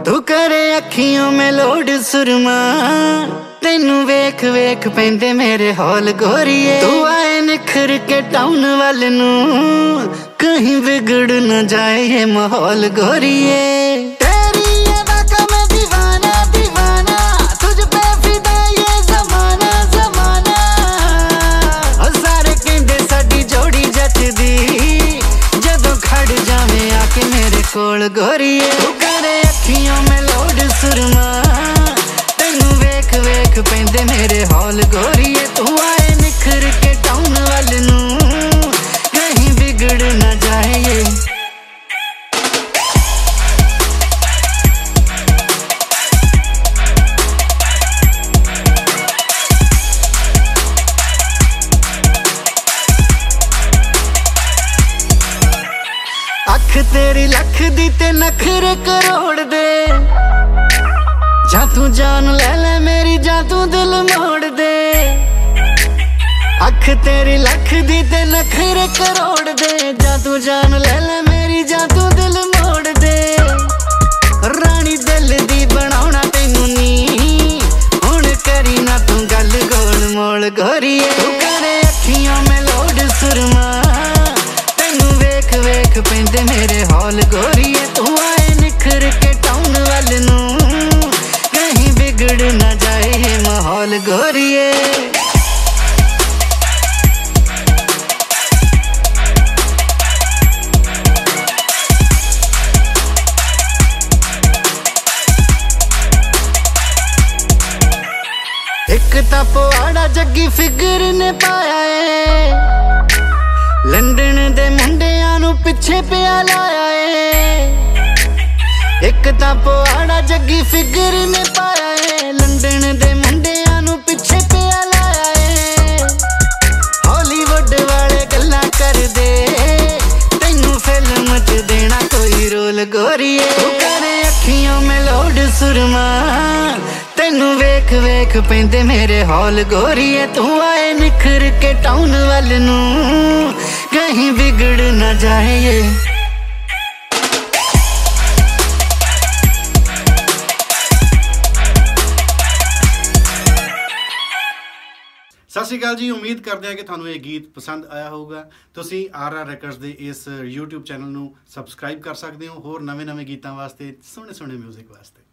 तू करे अखियों में लोड सुरमा, तेनू वेख वेख पैंदे मेरे हौल गोरीए। तू आए निखर के टाउन वाल नू, कहीं बिगड़ न जाए ये माहौल गोरीए। कोल गोरीए तू करे अखियों में लोड सुरमा, तेनू वेख वेख पैंदे मेरे हौल गोरीए। तू आए निखर के टाउन वाल नू, कहीं बिगड़ न जाए ये। अख तेरी लख दी ते नखरे करोड़ दे, जा तू जान ले ले मेरी, जा तू दिल मोड़ दे। अख तेरी लख दी ते नखरे करोड़ दे, जा तू जान ले ले मेरी, जा तू दिल मोड़ दे। रानी दिल दी बनाउणा तैनू नी, हुण करी ना तू गल गोल मोल गोरीए। तू करे अखियों में लोड सुरमा, वेख वेख पैंदे मेरे हौल गोरीए। तू आए निखर के टाउन वाल नू, कहीं बिगड़ न जाए ये माहौल गोरीए। एक तां पवाड़ा जग्गी फिगर ने पाया है, लंडन दे मुंडियां नू पिछे पिया लाया है। एक तां पवाड़ा जग्गी फिगर ने पाया है, लंडन दे मुंडियां नू पिछे पिया लाया है। हॉलीवुड वाले गल्लां कर दे, तैनू फिल्म च देना कोई रोल गोरीए। तू करे अखियों में लोड सुरमा, तेनू वेख वेख पैंदे मेरे हौल गोरीए। तू आए निखर के टाउन वाल नू, कहीं बिगड़ न जाए ये। सत श्री अकाल जी, उम्मीद करते हैं कि थानू ये गीत पसंद आया होगा। तुसी RR Records दे इस YouTube चैनल नू सबसक्राइब कर सकते हो होर नवे नवे गीतां वास्ते, सोहणे सोहणे म्यूजिक वास्ते।